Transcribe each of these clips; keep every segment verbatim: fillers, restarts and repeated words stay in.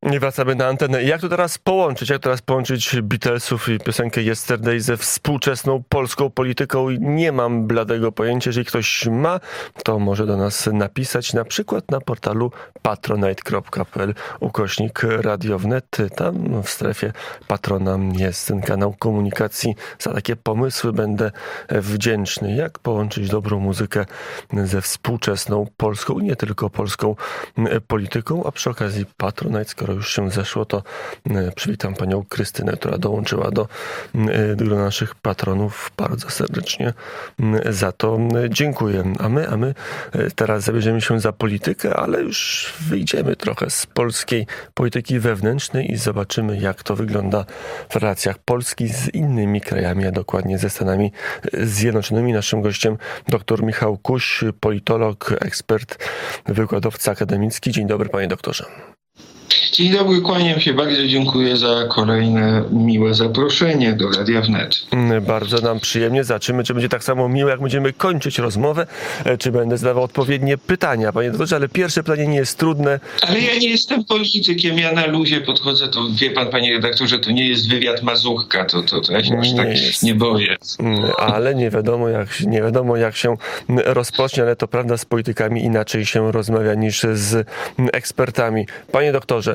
I wracamy na antenę. Jak to teraz połączyć? Jak teraz połączyć Beatlesów i piosenkę Yesterday ze współczesną polską polityką? Nie mam bladego pojęcia. Jeżeli ktoś ma, to może do nas napisać, na przykład na portalu patronite kropka pl ukośnik Radio Wnet. Tam w strefie patrona jest ten kanał komunikacji. Za takie pomysły będę wdzięczny. Jak połączyć dobrą muzykę ze współczesną polską i nie tylko polską polityką, a przy okazji Patronite, skoro już się zeszło, to przywitam panią Krystynę, która dołączyła do grona naszych patronów. Bardzo serdecznie za to dziękuję. A my, a my teraz zabierzemy się za politykę, ale już wyjdziemy trochę z polskiej polityki wewnętrznej i zobaczymy, jak to wygląda w relacjach Polski z innymi krajami, a dokładnie ze Stanami Zjednoczonymi. Naszym gościem dr Michał Kuś, politolog, ekspert, wykładowca akademicki. Dzień dobry, panie doktorze. Dzień dobry, kłaniam się, bardzo dziękuję za kolejne miłe zaproszenie do Radia Wnet. Bardzo nam przyjemnie. Zobaczymy, czy będzie tak samo miłe, jak będziemy kończyć rozmowę, czy będę zadawał odpowiednie pytania. Panie doktorze, ale pierwsze pytanie nie jest trudne. Ale ja nie jestem politykiem, ja na luzie podchodzę, to wie pan, panie redaktorze, to nie jest wywiad Mazurka, to, to, to ja się aż nie tak jest. nie boję. Ale nie wiadomo, jak, nie wiadomo jak się rozpocznie, ale to prawda, z politykami inaczej się rozmawia niż z ekspertami. Panie doktorze,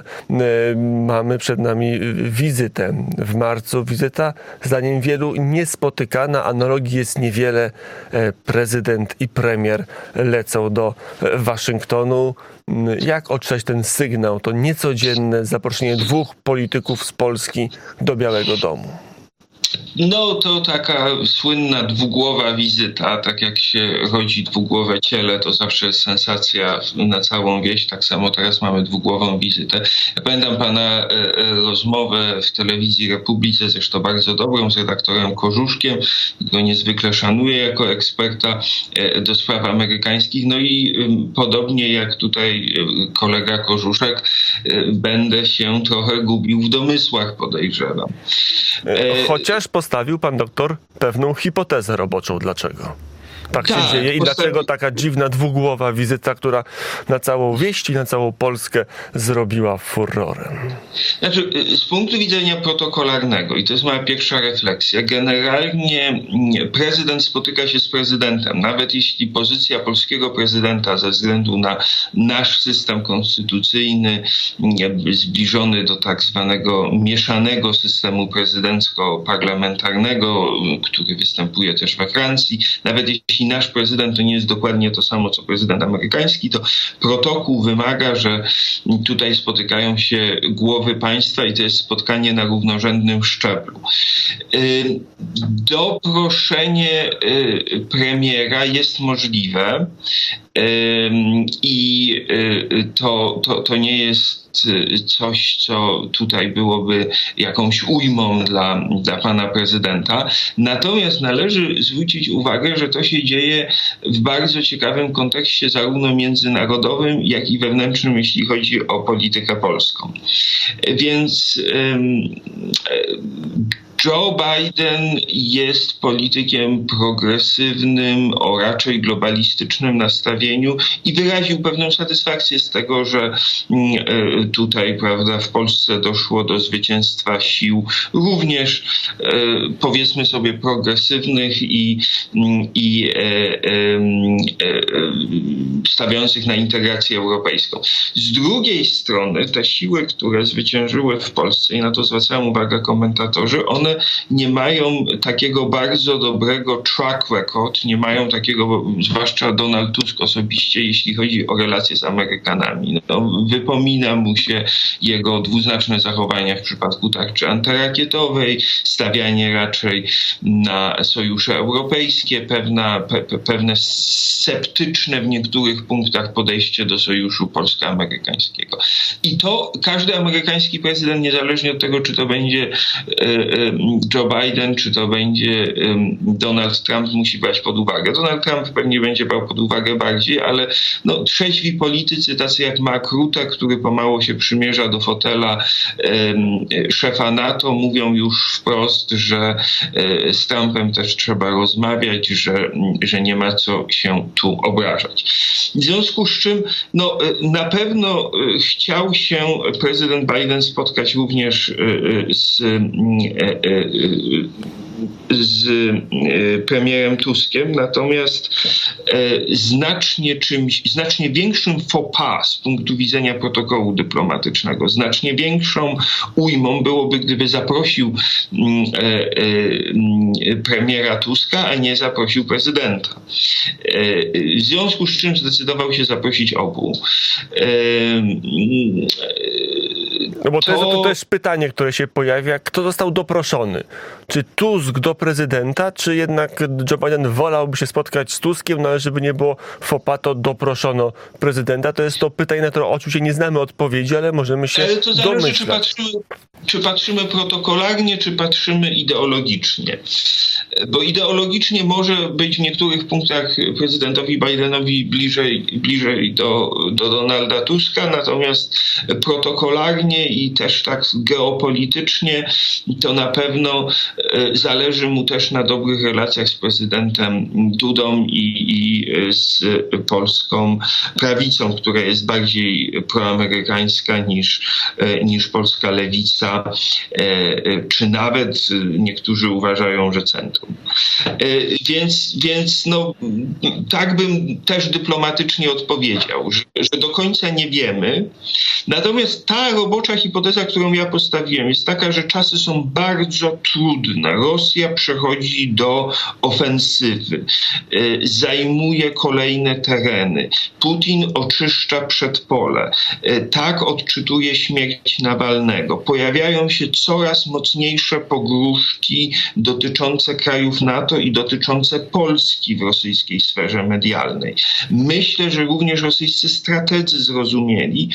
mamy przed nami wizytę w marcu. Wizyta, zdaniem wielu, niespotykana. Analogii jest niewiele. Prezydent i premier lecą do Waszyngtonu. Jak odczytać ten sygnał? To niecodzienne zaproszenie dwóch polityków z Polski do Białego Domu. No to taka słynna dwugłowa wizyta, tak jak się rodzi dwugłowe ciele, to zawsze jest sensacja na całą wieś, tak samo teraz mamy dwugłową wizytę. Ja pamiętam pana rozmowę w telewizji Republice, zresztą bardzo dobrą, z redaktorem Korzuszkiem, którego niezwykle szanuję jako eksperta do spraw amerykańskich, no i podobnie jak tutaj kolega Korzuszek, będę się trochę gubił w domysłach, podejrzewam. Chociaż postawił pan doktor pewną hipotezę roboczą. Dlaczego tak się tak, dzieje i postawi... dlaczego taka dziwna dwugłowa wizyta, która na całą wieś i na całą Polskę zrobiła furorem? Znaczy, z punktu widzenia protokolarnego, i to jest moja pierwsza refleksja, generalnie prezydent spotyka się z prezydentem. Nawet jeśli pozycja polskiego prezydenta ze względu na nasz system konstytucyjny, zbliżony do tak zwanego mieszanego systemu prezydencko-parlamentarnego, który występuje też we Francji, nawet jeśli nasz prezydent to nie jest dokładnie to samo, co prezydent amerykański, to protokół wymaga, że tutaj spotykają się głowy państwa i to jest spotkanie na równorzędnym szczeblu. Doproszenie premiera jest możliwe i to, to, to nie jest coś, co tutaj byłoby jakąś ujmą dla, dla pana prezydenta. Natomiast należy zwrócić uwagę, że to się dzieje w bardzo ciekawym kontekście zarówno międzynarodowym, jak i wewnętrznym, jeśli chodzi o politykę polską. Więc ym, Joe Biden jest politykiem progresywnym, o raczej globalistycznym nastawieniu i wyraził pewną satysfakcję z tego, że tutaj, prawda, w Polsce doszło do zwycięstwa sił również, powiedzmy sobie, progresywnych i, i e, e, e, stawiających na integrację europejską. Z drugiej strony te siły, które zwyciężyły w Polsce, i na to zwracają uwagę komentatorzy, one nie mają takiego bardzo dobrego track record, nie mają takiego, zwłaszcza Donald Tusk osobiście, jeśli chodzi o relacje z Amerykanami. No, wypomina mu się jego dwuznaczne zachowania w przypadku tarczy antyrakietowej, stawianie raczej na sojusze europejskie, pewna, pe, pewne sceptyczne w niektórych punktach podejście do sojuszu polsko-amerykańskiego. I to każdy amerykański prezydent, niezależnie od tego, czy to będzie e, e, Joe Biden, czy to będzie Donald Trump, musi brać pod uwagę. Donald Trump pewnie będzie brał pod uwagę bardziej, ale no, trzeźwi politycy, tacy jak Mark Rutte, który pomału się przymierza do fotela szefa NATO, mówią już wprost, że z Trumpem też trzeba rozmawiać, że, że nie ma co się tu obrażać. W związku z czym no, na pewno chciał się prezydent Biden spotkać również z, z premierem Tuskiem, natomiast znacznie czymś, znacznie większym faux pas z punktu widzenia protokołu dyplomatycznego, znacznie większą ujmą byłoby, gdyby zaprosił premiera Tuska, a nie zaprosił prezydenta. W związku z czym zdecydował się zaprosić obu. No bo to, to jest to też pytanie, które się pojawia, kto został doproszony? Czy Tusk do prezydenta, czy jednak Joe Biden wolałby się spotkać z Tuskiem, no ale żeby nie było faux pas, to doproszono prezydenta? To jest to pytanie, na które oczywiście nie znamy odpowiedzi, ale możemy się ale to zależy, domyślać. Czy patrzymy, czy patrzymy protokolarnie, czy patrzymy ideologicznie. Bo ideologicznie może być w niektórych punktach prezydentowi Bidenowi bliżej, bliżej do, do Donalda Tuska, natomiast protokolarnie i też tak geopolitycznie to na pewno zależy mu też na dobrych relacjach z prezydentem Dudą i, i z polską prawicą, która jest bardziej proamerykańska niż, niż polska lewica, czy nawet niektórzy uważają, że centrum. Więc, więc no, tak bym też dyplomatycznie odpowiedział, że, że do końca nie wiemy. Natomiast ta robocza hipoteza, którą ja postawiłem, jest taka, że czasy są bardzo trudne. Rosja przechodzi do ofensywy, zajmuje kolejne tereny. Putin oczyszcza przedpole. Tak odczytuje śmierć Nawalnego. Pojawiają się coraz mocniejsze pogróżki dotyczące krajów NATO i dotyczące Polski w rosyjskiej sferze medialnej. Myślę, że również rosyjscy strategzy zrozumieli,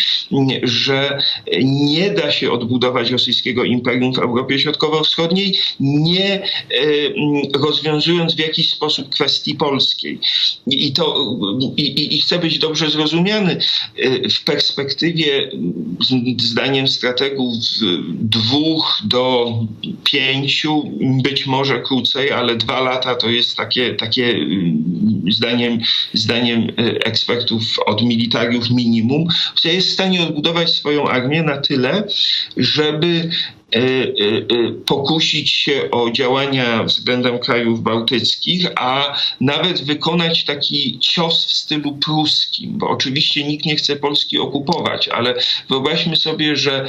że nie da się odbudować rosyjskiego imperium w Europie Środkowo-Wschodniej, nie rozwiązując w jakiś sposób kwestii polskiej. I, to, i, i chcę być dobrze zrozumiany. W perspektywie, zdaniem strategów, dwóch do pięciu, być może krócej, ale dwa lata to jest takie, takie zdaniem, zdaniem ekspertów od militariów minimum, jest w stanie odbudować swoją armię na tyle, żeby pokusić się o działania względem krajów bałtyckich, a nawet wykonać taki cios w stylu pruskim, bo oczywiście nikt nie chce Polski okupować, ale wyobraźmy sobie, że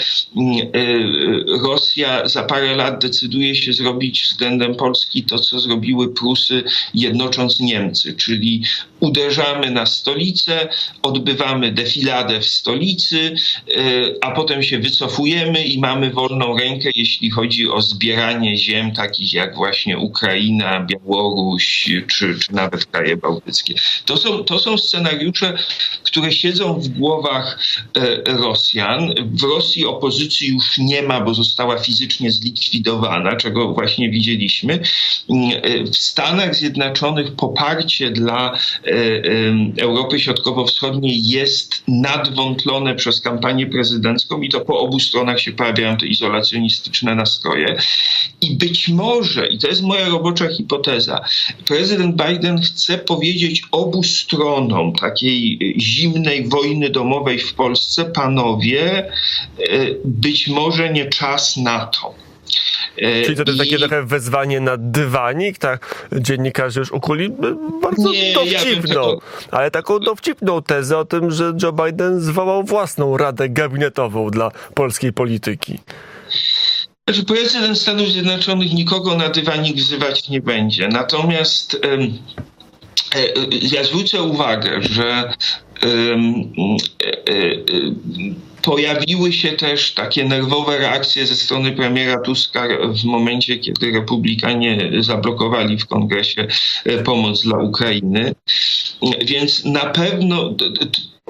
Rosja za parę lat decyduje się zrobić względem Polski to, co zrobiły Prusy, jednocząc Niemcy, czyli uderzamy na stolicę, odbywamy defiladę w stolicy, a potem się wycofujemy i mamy wolną rękę, jeśli chodzi o zbieranie ziem takich jak właśnie Ukraina, Białoruś czy, czy nawet kraje bałtyckie. To są, to są scenariusze, które siedzą w głowach e, Rosjan. W Rosji opozycji już nie ma, bo została fizycznie zlikwidowana, czego właśnie widzieliśmy. E, w Stanach Zjednoczonych poparcie dla e, e, Europy Środkowo-Wschodniej jest nadwątlone przez kampanię prezydencką i to po obu stronach się pojawiają te izolacjonistyczne nastroje. I być może, i to jest moja robocza hipoteza, prezydent Biden chce powiedzieć obu stronom takiej zimnej wojny domowej w Polsce: panowie, być może nie czas na to. Czyli to jest takie I... trochę wezwanie na dywanik, tak? Dziennikarze już ukuli bardzo nie, dowcipną, ja ale taką dowcipną tezę o tym, że Joe Biden zwołał własną radę gabinetową dla polskiej polityki. Znaczy, prezydent Stanów Zjednoczonych nikogo na dywanik wzywać nie będzie. Natomiast um, ja zwrócę uwagę, że um, um, pojawiły się też takie nerwowe reakcje ze strony premiera Tuska w momencie, kiedy Republikanie zablokowali w Kongresie pomoc dla Ukrainy. Więc na pewno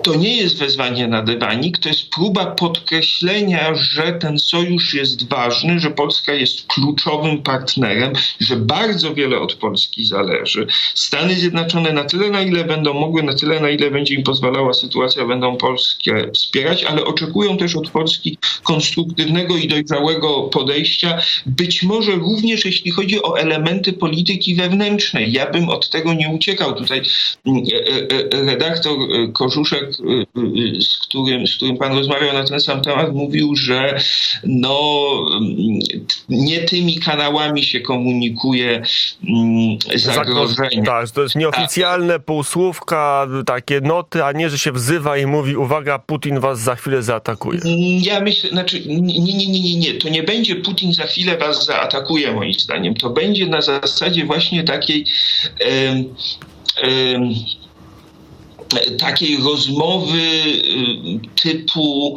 to nie jest wezwanie na dywanik, to jest próba podkreślenia, że ten sojusz jest ważny, że Polska jest kluczowym partnerem, że bardzo wiele od Polski zależy. Stany Zjednoczone na tyle, na ile będą mogły, na tyle, na ile będzie im pozwalała sytuacja, będą Polskę wspierać, ale oczekują też od Polski konstruktywnego i dojrzałego podejścia, być może również jeśli chodzi o elementy polityki wewnętrznej. Ja bym od tego nie uciekał. Tutaj redaktor Korzuszek, z którym, z którym pan rozmawiał na ten sam temat, mówił, że no, nie tymi kanałami się komunikuje zagrożenie. Tak, to jest nieoficjalne, półsłówka, takie noty, a nie, że się wzywa i mówi: uwaga, Putin was za chwilę zaatakuje. Ja myślę, znaczy nie, nie, nie, nie, nie. To nie będzie Putin za chwilę was zaatakuje, moim zdaniem. To będzie na zasadzie właśnie takiej um, um, takiej rozmowy typu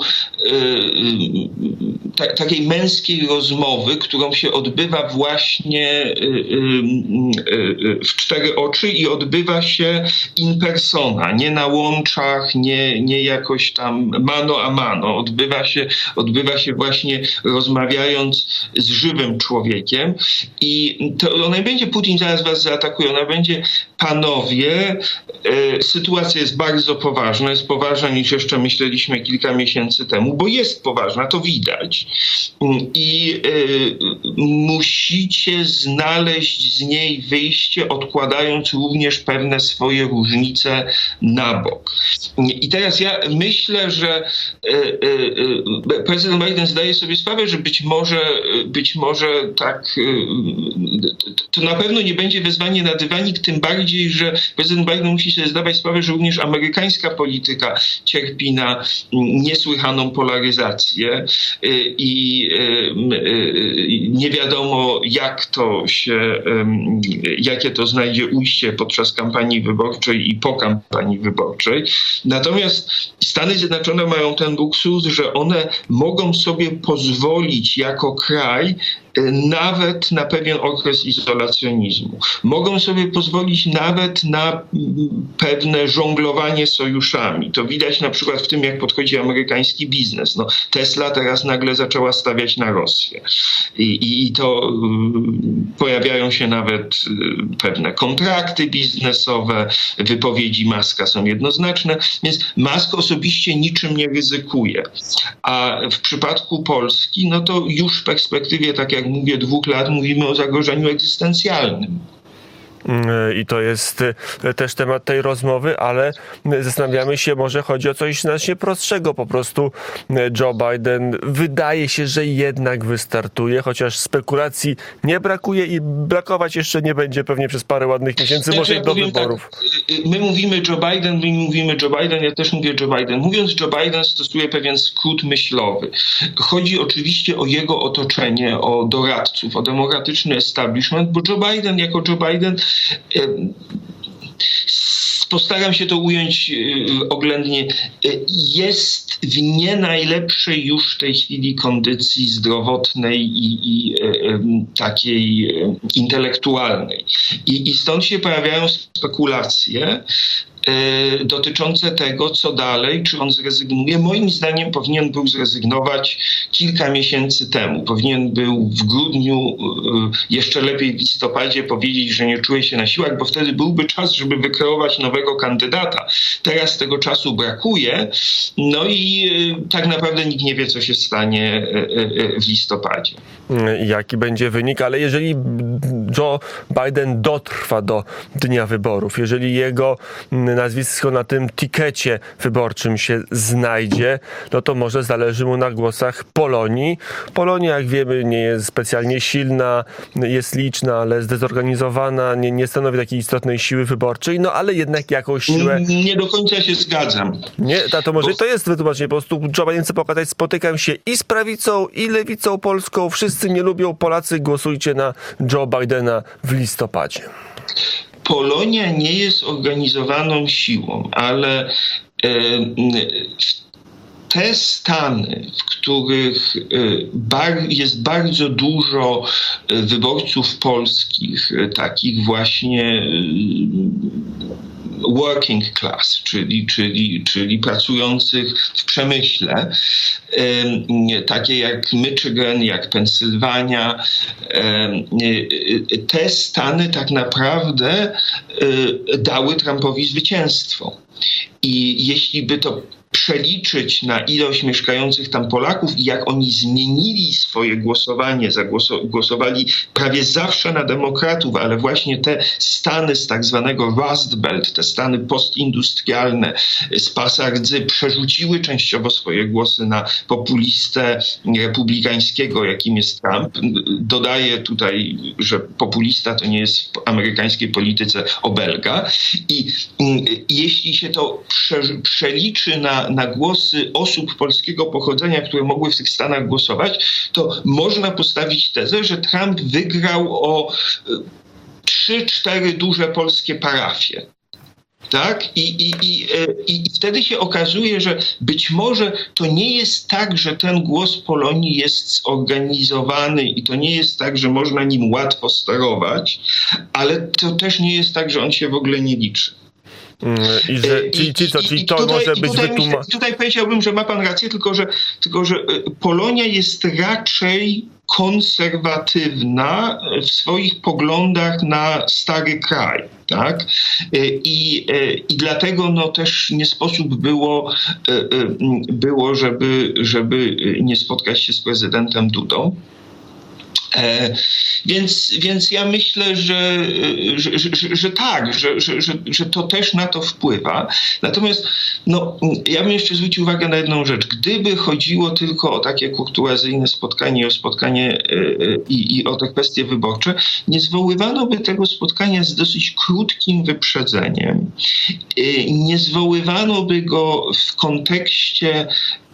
ta, takiej męskiej rozmowy, którą się odbywa właśnie w cztery oczy i odbywa się in persona, nie na łączach, nie, nie jakoś tam mano a mano. Odbywa się, odbywa się właśnie rozmawiając z żywym człowiekiem i to ona nie będzie Putin zaraz was zaatakuje, ona będzie: panowie, sytuacja jest bardzo poważna, jest poważna niż jeszcze myśleliśmy kilka miesięcy temu, bo jest poważna, to widać. I y, musicie znaleźć z niej wyjście, odkładając również pewne swoje różnice na bok. I teraz ja myślę, że y, y, prezydent Biden zdaje sobie sprawę, że być może, być może tak, y, to na pewno nie będzie wezwanie na dywanik, tym bardziej, że prezydent Biden musi sobie zdawać sprawę, że również amerykańska polityka cierpi na niesłychaną polaryzację i nie wiadomo, jak to się, jakie to znajdzie ujście podczas kampanii wyborczej i po kampanii wyborczej. Natomiast Stany Zjednoczone mają ten luksus, że one mogą sobie pozwolić jako kraj nawet na pewien okres izolacjonizmu. Mogą sobie pozwolić nawet na pewne żonglowanie sojuszami. To widać na przykład w tym, jak podchodzi amerykański biznes. No, Tesla teraz nagle zaczęła stawiać na Rosję. I, i to y, pojawiają się nawet y, pewne kontrakty biznesowe, wypowiedzi Muska są jednoznaczne, więc Musk osobiście niczym nie ryzykuje. A w przypadku Polski, no to już w perspektywie, tak jak mówię, dwóch lat mówimy o zagrożeniu egzystencjalnym. I to jest też temat tej rozmowy, ale zastanawiamy się, może chodzi o coś znacznie prostszego. Po prostu Joe Biden wydaje się, że jednak wystartuje, chociaż spekulacji nie brakuje i brakować jeszcze nie będzie pewnie przez parę ładnych miesięcy, znaczy, może i do wyborów. Tak, my mówimy Joe Biden, my mówimy Joe Biden, ja też mówię Joe Biden. Mówiąc Joe Biden, stosuje pewien skrót myślowy. Chodzi oczywiście o jego otoczenie, o doradców, o demokratyczny establishment, bo Joe Biden jako Joe Biden postaram się to ująć oględnie, jest w nie najlepszej już w tej chwili kondycji zdrowotnej i, i takiej intelektualnej. I, i stąd się pojawiają spekulacje dotyczące tego, co dalej, czy on zrezygnuje. Moim zdaniem powinien był zrezygnować kilka miesięcy temu. Powinien był w grudniu, jeszcze lepiej w listopadzie powiedzieć, że nie czuje się na siłach, bo wtedy byłby czas, żeby wykreować nowego kandydata. Teraz tego czasu brakuje, no i tak naprawdę nikt nie wie, co się stanie w listopadzie. Jaki będzie wynik, ale jeżeli Joe Biden dotrwa do dnia wyborów, jeżeli jego nazwisko na tym tikecie wyborczym się znajdzie, no to może zależy mu na głosach Polonii. Polonia, jak wiemy, nie jest specjalnie silna, jest liczna, ale zdezorganizowana, nie, nie stanowi takiej istotnej siły wyborczej, no ale jednak jakąś siłę... Nie, nie do końca się zgadzam. Nie, to, to może Bo... to jest wytłumaczenie. Po prostu Joe Biden chce pokazać, spotykam się i z prawicą, i lewicą polską, wszyscy mnie lubią, Polacy, głosujcie na Joe Bidena w listopadzie. Polonia nie jest organizowaną siłą, ale e, te stany, w których bar, jest bardzo dużo wyborców polskich, takich właśnie working class, czyli, czyli, czyli pracujących w przemyśle, takie jak Michigan, jak Pensylwania. Te stany tak naprawdę dały Trumpowi zwycięstwo. I jeśli by to przeliczyć na ilość mieszkających tam Polaków i jak oni zmienili swoje głosowanie, zagłoso- głosowali prawie zawsze na demokratów, ale właśnie te stany z tak zwanego Rust Belt, te stany postindustrialne z pasa rdzy przerzuciły częściowo swoje głosy na populistę republikańskiego, jakim jest Trump. Dodaję tutaj, że populista to nie jest w amerykańskiej polityce obelga. I, i jeśli się to prze- przeliczy na na głosy osób polskiego pochodzenia, które mogły w tych stanach głosować, to można postawić tezę, że Trump wygrał o trzy, cztery duże polskie parafie. Tak? I, i, i, I wtedy się okazuje, że być może to nie jest tak, że ten głos Polonii jest zorganizowany i to nie jest tak, że można nim łatwo sterować, ale to też nie jest tak, że on się w ogóle nie liczy. I że, czyli, czyli, co, czyli to tutaj, może być tutaj, wytłumaczone. Tutaj powiedziałbym, że ma pan rację, tylko że, tylko że Polonia jest raczej konserwatywna w swoich poglądach na stary kraj. Tak? I, i dlatego no, też nie sposób było, było żeby, żeby nie spotkać się z prezydentem Dudą. E, więc, więc ja myślę, że, że, że, że, że tak, że, że, że, że to też na to wpływa. Natomiast no, ja bym jeszcze zwrócił uwagę na jedną rzecz. Gdyby chodziło tylko o takie kurtuazyjne spotkanie, o spotkanie e, i, i o te kwestie wyborcze, nie zwoływano by tego spotkania z dosyć krótkim wyprzedzeniem. E, nie zwoływano by go w kontekście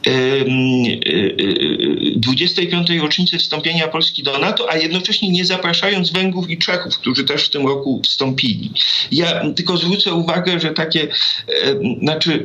dwudziestej piątej rocznicy wstąpienia Polski do NATO, a jednocześnie nie zapraszając Węgrów i Czechów, którzy też w tym roku wstąpili. Ja tylko zwrócę uwagę, że takie, znaczy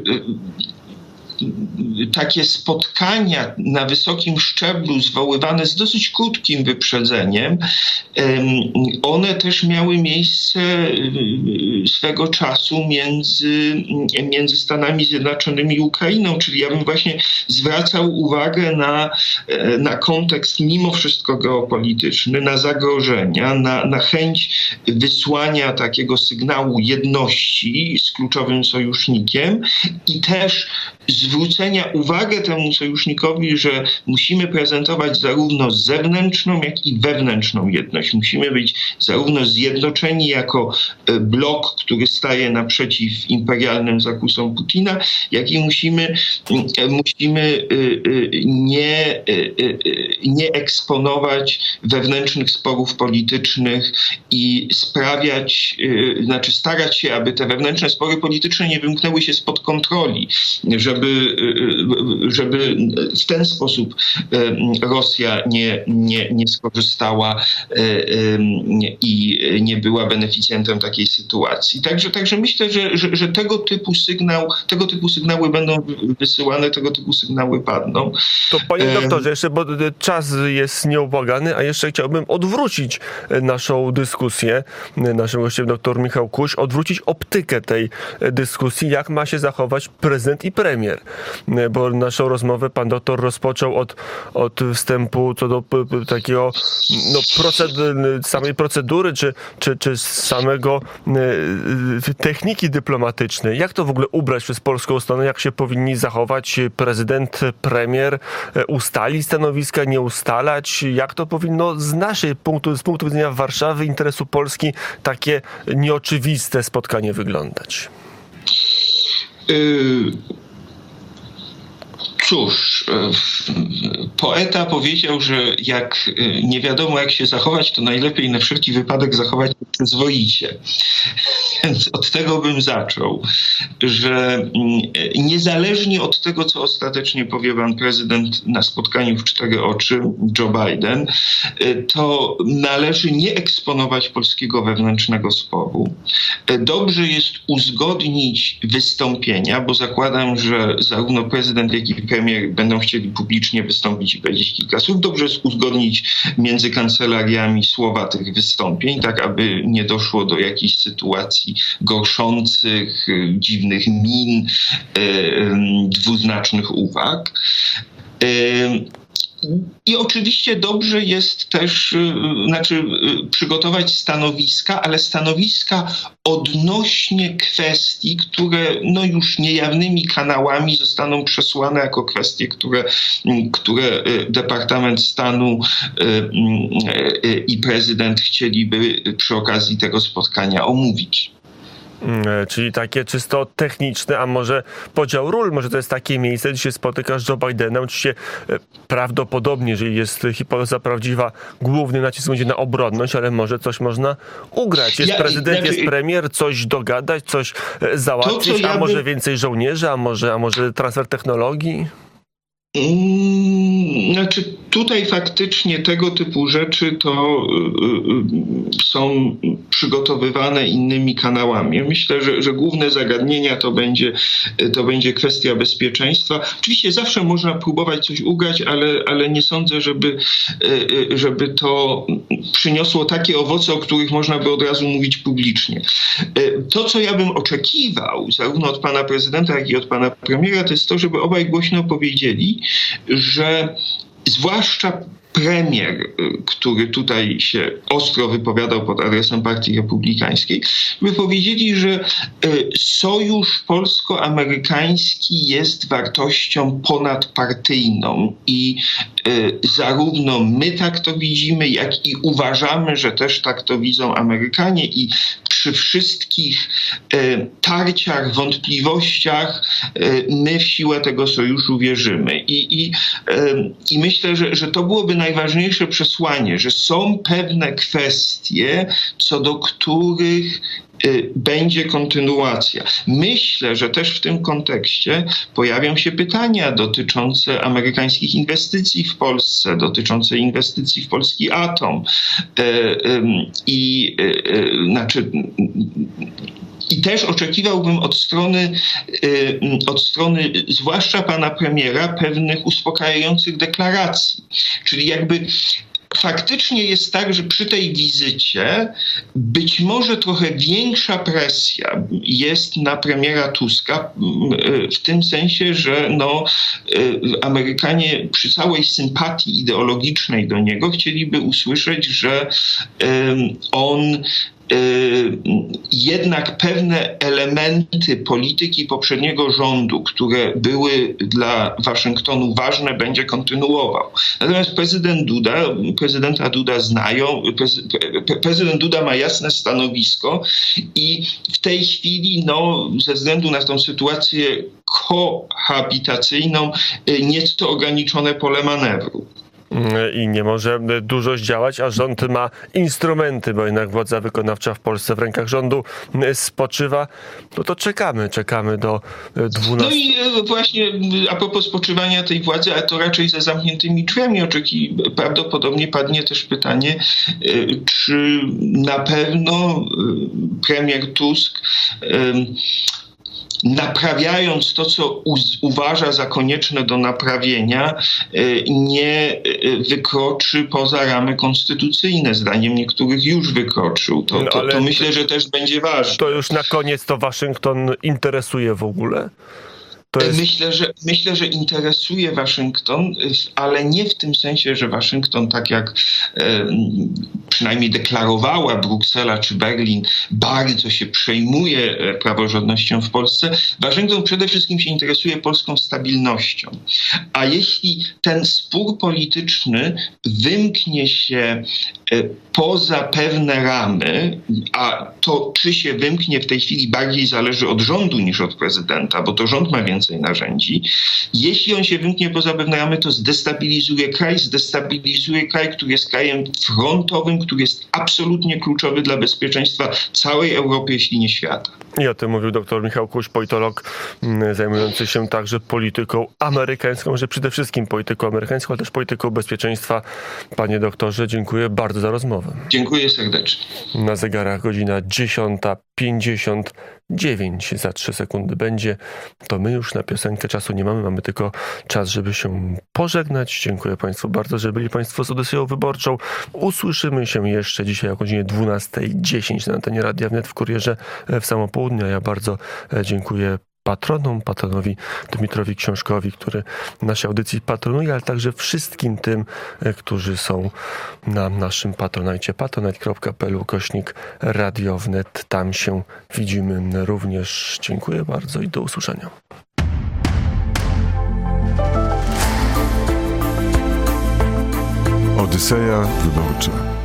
takie spotkania na wysokim szczeblu zwoływane z dosyć krótkim wyprzedzeniem, one też miały miejsce swego czasu między, między Stanami Zjednoczonymi i Ukrainą, czyli ja bym właśnie zwracał uwagę na, na kontekst mimo wszystko geopolityczny, na zagrożenia, na, na chęć wysłania takiego sygnału jedności z kluczowym sojusznikiem i też zwrócenia uwagę temu sojusznikowi, że musimy prezentować zarówno zewnętrzną, jak i wewnętrzną jedność. Musimy być zarówno zjednoczeni jako blok, który staje naprzeciw imperialnym zakusom Putina, jak i musimy, musimy nie, nie eksponować wewnętrznych sporów politycznych i sprawiać, znaczy starać się, aby te wewnętrzne spory polityczne nie wymknęły się spod kontroli, żeby Żeby, żeby w ten sposób Rosja nie, nie, nie skorzystała i nie była beneficjentem takiej sytuacji. Także, także myślę, że, że, że tego typu sygnał, tego typu sygnały będą wysyłane, tego typu sygnały padną. To panie doktorze, jeszcze, bo czas jest nieubłagany, a jeszcze chciałbym odwrócić naszą dyskusję, naszym gościem doktor Michał Kuś, odwrócić optykę tej dyskusji, jak ma się zachować prezydent i premier. Bo naszą rozmowę pan doktor rozpoczął od, od wstępu co do p, p, takiego no, procedur, samej procedury, czy, czy, czy samego y, techniki dyplomatycznej. Jak to w ogóle ubrać przez polską stronę? Jak się powinni zachować prezydent, premier? Ustali stanowiska, nie ustalać? Jak to powinno z naszej punktu, z punktu widzenia Warszawy, interesu Polski, takie nieoczywiste spotkanie wyglądać? Y- Cóż, poeta powiedział, że jak nie wiadomo jak się zachować, to najlepiej na wszelki wypadek zachować się przyzwoicie. Więc od tego bym zaczął, że niezależnie od tego, co ostatecznie powie pan prezydent na spotkaniu w cztery oczy, Joe Biden, to należy nie eksponować polskiego wewnętrznego sporu. Dobrze jest uzgodnić wystąpienia, bo zakładam, że zarówno prezydent, jak i premier będą chcieli publicznie wystąpić i powiedzieć kilka słów. Dobrze jest uzgodnić między kancelariami słowa tych wystąpień, tak aby nie doszło do jakichś sytuacji gorszących, dziwnych min, dwuznacznych uwag. I oczywiście dobrze jest też, znaczy przygotować stanowiska, ale stanowiska odnośnie kwestii, które no już niejawnymi kanałami zostaną przesłane jako kwestie, które, które Departament Stanu i prezydent chcieliby przy okazji tego spotkania omówić. Czyli takie czysto techniczne, a może podział ról, może to jest takie miejsce, gdzie się spotykasz Joe Bidena. Oczywiście prawdopodobnie, jeżeli jest hipoteza prawdziwa, główny nacisk będzie na obronność, ale może coś można ugrać. Jest ja, prezydent, znaczy, jest premier, coś dogadać, coś załatwić, to, ja a może bym... więcej żołnierzy, a może, a może transfer technologii? Znaczy tutaj faktycznie tego typu rzeczy to y, y, są przygotowywane innymi kanałami. Myślę, że, że główne zagadnienia to będzie, to będzie kwestia bezpieczeństwa. Oczywiście zawsze można próbować coś ugrać, ale, ale nie sądzę, żeby, y, żeby to przyniosło takie owoce, o których można by od razu mówić publicznie. Y, to, co ja bym oczekiwał zarówno od pana prezydenta, jak i od pana premiera, to jest to, żeby obaj głośno powiedzieli, że zwłaszcza premier, który tutaj się ostro wypowiadał pod adresem Partii Republikańskiej, by powiedzieli, że sojusz polsko-amerykański jest wartością ponadpartyjną i zarówno my tak to widzimy, jak i uważamy, że też tak to widzą Amerykanie i przy wszystkich tarciach, wątpliwościach my w siłę tego sojuszu wierzymy. I, i, i myślę, że, że to byłoby najważniejsze przesłanie, że są pewne kwestie, co do których będzie kontynuacja. Myślę, że też w tym kontekście pojawią się pytania dotyczące amerykańskich inwestycji w Polsce, dotyczące inwestycji w polski atom. I znaczy I też oczekiwałbym od strony, od strony zwłaszcza pana premiera pewnych uspokajających deklaracji. Czyli jakby faktycznie jest tak, że przy tej wizycie być może trochę większa presja jest na premiera Tuska w tym sensie, że no, Amerykanie przy całej sympatii ideologicznej do niego chcieliby usłyszeć, że on jednak pewne elementy polityki poprzedniego rządu, które były dla Waszyngtonu ważne, będzie kontynuował. Natomiast prezydent Duda, prezydenta Duda znają, prezydent Duda ma jasne stanowisko i w tej chwili, no, ze względu na tą sytuację kohabitacyjną, nieco ograniczone pole manewru. I nie może dużo zdziałać, a rząd ma instrumenty, bo jednak władza wykonawcza w Polsce w rękach rządu spoczywa. No to czekamy, czekamy do dwunastego. No i właśnie a propos spoczywania tej władzy, a to raczej za zamkniętymi drzwiami oczeki, prawdopodobnie padnie też pytanie, czy na pewno premier Tusk, naprawiając to, co uz- uważa za konieczne do naprawienia, nie wykroczy poza ramy konstytucyjne. Zdaniem niektórych już wykroczył. To, to, to myślę, że też będzie ważne. To już na koniec to Waszyngton interesuje w ogóle? Jest... Myślę, że, myślę, że interesuje Waszyngton, ale nie w tym sensie, że Waszyngton, tak jak e, przynajmniej deklarowała Bruksela czy Berlin, bardzo się przejmuje praworządnością w Polsce. Waszyngton przede wszystkim się interesuje polską stabilnością. A jeśli ten spór polityczny wymknie się e, poza pewne ramy, a to czy się wymknie w tej chwili bardziej zależy od rządu niż od prezydenta, bo to rząd ma więcej narzędzi. Jeśli on się wymknie poza pewne ramy, to zdestabilizuje kraj, zdestabilizuje kraj, który jest krajem frontowym, który jest absolutnie kluczowy dla bezpieczeństwa całej Europy, jeśli nie świata. I o tym mówił dr Michał Kuś, politolog zajmujący się także polityką amerykańską, że przede wszystkim polityką amerykańską, ale też polityką bezpieczeństwa. Panie doktorze, dziękuję bardzo za rozmowę. Dziękuję serdecznie. Na zegarach godzina dziesiąta. pięćdziesiąt dziewięć za trzy sekundy będzie. To my już na piosenkę czasu nie mamy, mamy tylko czas, żeby się pożegnać. Dziękuję Państwu bardzo, że byli Państwo z Odyseją Wyborczą. Usłyszymy się jeszcze dzisiaj o godzinie dwunasta dziesięć na antenie Radia Wnet w Kurierze w samo południe. Ja bardzo dziękuję patronom, patronowi Dmitrowi Książkowi, który naszej audycji patronuje, ale także wszystkim tym, którzy są na naszym patronajcie. patronite kropka p l ukośnik Radio Wnet. Tam się widzimy również. Dziękuję bardzo i do usłyszenia. Odyseja Wyborcza.